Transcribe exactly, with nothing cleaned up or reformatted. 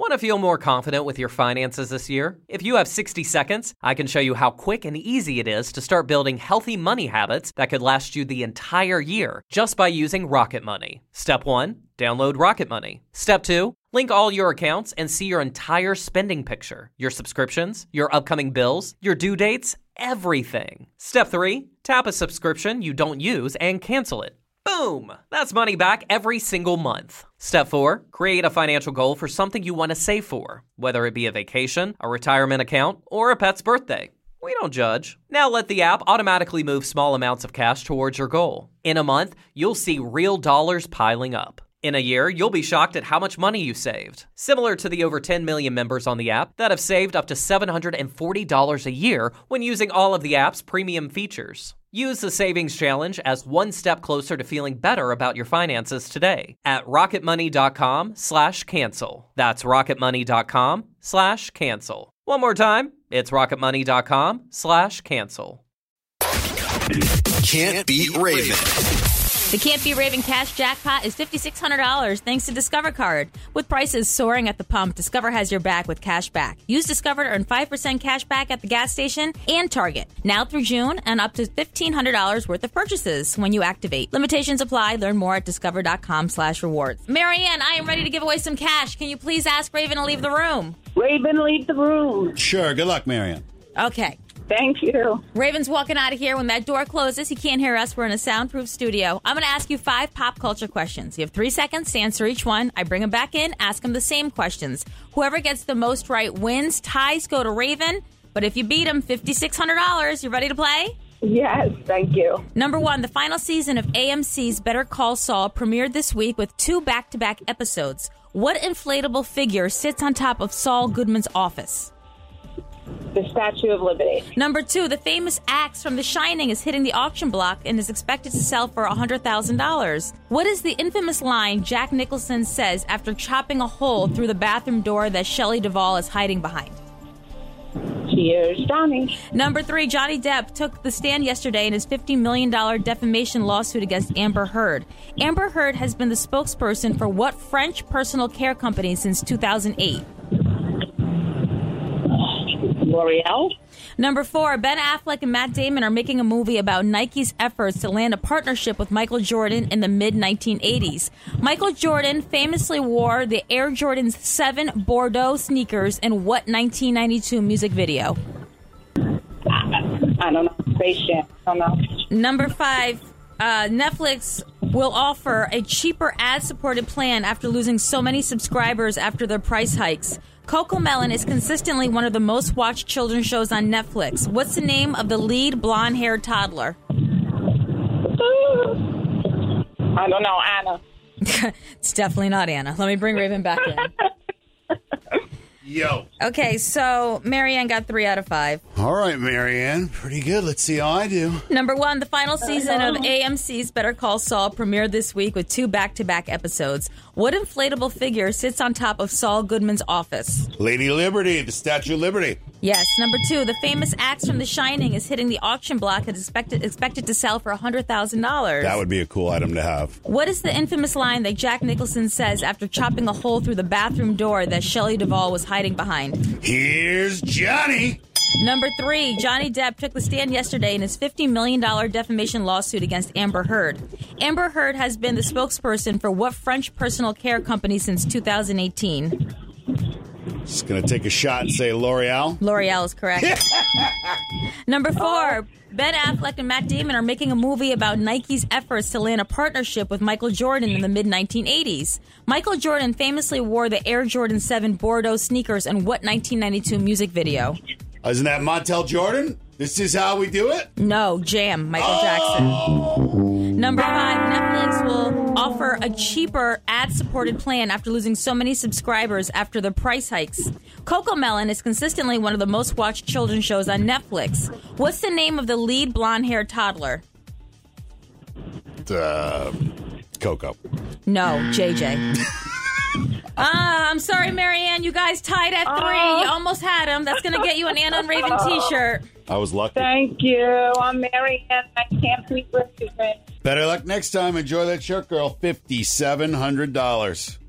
Want to feel more confident with your finances this year? If you have sixty seconds, I can show you how quick and easy it is to start building healthy money habits that could last you the entire year just by using Rocket Money. Step one, download Rocket Money. Step two, link all your accounts and see your entire spending picture, your subscriptions, your upcoming bills, your due dates, everything. Step three, tap a subscription you don't use and cancel it. Boom! That's money back every single month. Step four, create a financial goal for something you want to save for, whether it be a vacation, a retirement account, or a pet's birthday. We don't judge. Now let the app automatically move small amounts of cash towards your goal. In a month, you'll see real dollars piling up. In a year, you'll be shocked at how much money you saved. Similar to the over ten million members on the app that have saved up to seven hundred forty dollars a year when using all of the app's premium features. Use the Savings Challenge as one step closer to feeling better about your finances today at rocketmoney.com slash cancel. That's rocketmoney.com slash cancel. One more time, it's rocketmoney.com slash cancel. Can't beat Raven. The Can't Be Raven Cash Jackpot is five thousand six hundred dollars thanks to Discover Card. With prices soaring at the pump, Discover has your back with cash back. Use Discover to earn five percent cash back at the gas station and Target. Now through June and up to fifteen hundred dollars worth of purchases when you activate. Limitations apply. Learn more at discover.com slash rewards. Marianne, I am ready to give away some cash. Can you please ask Raven to leave the room? Raven, leave the room. Sure. Good luck, Marianne. Okay. Thank you. Raven's walking out of here. When that door closes, he can't hear us. We're in a soundproof studio. I'm going to ask you five pop culture questions. You have three seconds to answer each one. I bring him back in, ask him the same questions. Whoever gets the most right wins. Ties go to Raven. But if you beat him, five thousand six hundred dollars. You ready to play? Yes, thank you. Number one, the final season of A M C's Better Call Saul premiered this week with two back-to-back episodes. What inflatable figure sits on top of Saul Goodman's office? The Statue of Liberty. Number two, the famous axe from The Shining is hitting the auction block and is expected to sell for one hundred thousand dollars. What is the infamous line Jack Nicholson says after chopping a hole through the bathroom door that Shelley Duvall is hiding behind? Cheers, Johnny. Number three, Johnny Depp took the stand yesterday in his fifty million dollars defamation lawsuit against Amber Heard. Amber Heard has been the spokesperson for what French personal care company since two thousand eight? L'Oreal. Number four, Ben Affleck and Matt Damon are making a movie about Nike's efforts to land a partnership with Michael Jordan in the mid nineteen eighties. Michael Jordan famously wore the Air Jordan seven Bordeaux sneakers in what nineteen ninety-two music video? I don't know. Space Jam. I don't know. Number five, uh, Netflix will offer a cheaper ad-supported plan after losing so many subscribers after their price hikes. CoComelon is consistently one of the most watched children's shows on Netflix. What's the name of the lead blonde-haired toddler? I don't know, Anna. It's definitely not Anna. Let me bring Raven back in. Yo. Okay, so Marianne got three out of five. All right, Marianne. Pretty good. Let's see how I do. Number one, the final season of A M C's Better Call Saul premiered this week with two back-to-back episodes. What inflatable figure sits on top of Saul Goodman's office? Lady Liberty, the Statue of Liberty. Yes. Number two, the famous axe from The Shining is hitting the auction block and is expected, expected to sell for one hundred thousand dollars. That would be a cool item to have. What is the infamous line that Jack Nicholson says after chopping a hole through the bathroom door that Shelley Duvall was hiding behind? Here's Johnny. Number three, Johnny Depp took the stand yesterday in his fifty million dollars defamation lawsuit against Amber Heard. Amber Heard has been the spokesperson for what French personal care company since two thousand eighteen? Just going to take a shot and say L'Oreal. L'Oreal is correct. Number four, Ben Affleck and Matt Damon are making a movie about Nike's efforts to land a partnership with Michael Jordan in the mid nineteen eighties. Michael Jordan famously wore the Air Jordan seven Bordeaux sneakers in what nineteen ninety-two music video? Isn't that Montel Jordan? This is how we do it? No, Jam, Michael oh! Jackson. Number five, Netflix will offer a cheaper ad-supported plan after losing so many subscribers after the price hikes. CoComelon is consistently one of the most watched children's shows on Netflix. What's the name of the lead blonde-haired toddler? Uh, Coco. No, J J. Ah, I'm sorry, Marianne. You guys tied at three. Oh. You almost had him. That's going to get you an Anna and Raven t-shirt. I was lucky. Thank you. I'm Marianne. I can't beat Raven. Better luck next time. Enjoy that shirt, girl. five thousand seven hundred dollars.